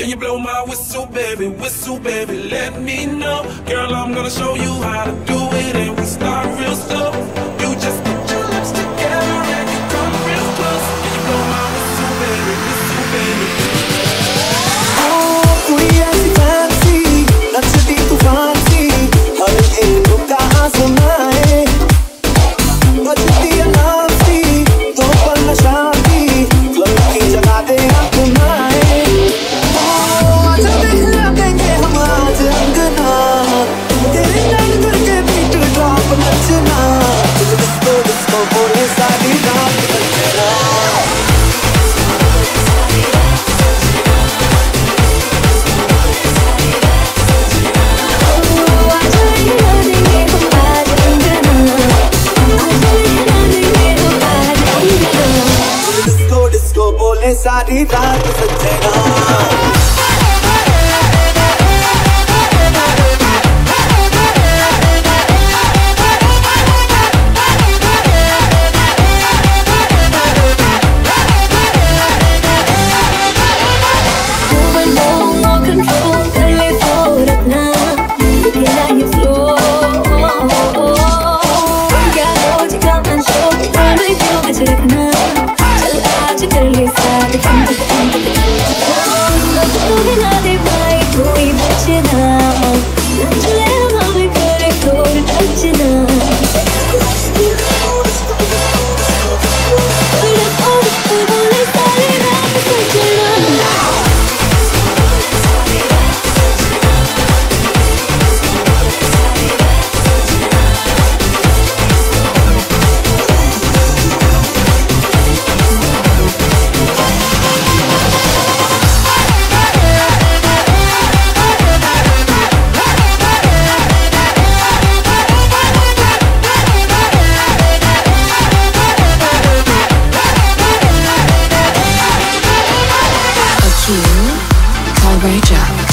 Can you blow my whistle, baby, let me know. Girl, I'm gonna show you how to do it, and we start real slow. You just put your lips together and you come real close. Can you blow my whistle, baby, कोई ऐसी fancy नचती तूफान सी हर एक का आसमाए बजती अनार सी तो पल नशा की क्लब की जगह दे अपनाए आजा दिखला देंगे हम आज अंगना तेरे नैन करके बीट ड्रॉप नचना डिस्को डिस्को बोले सारी रात नचना बोले सारी रात सजना Call Ray J.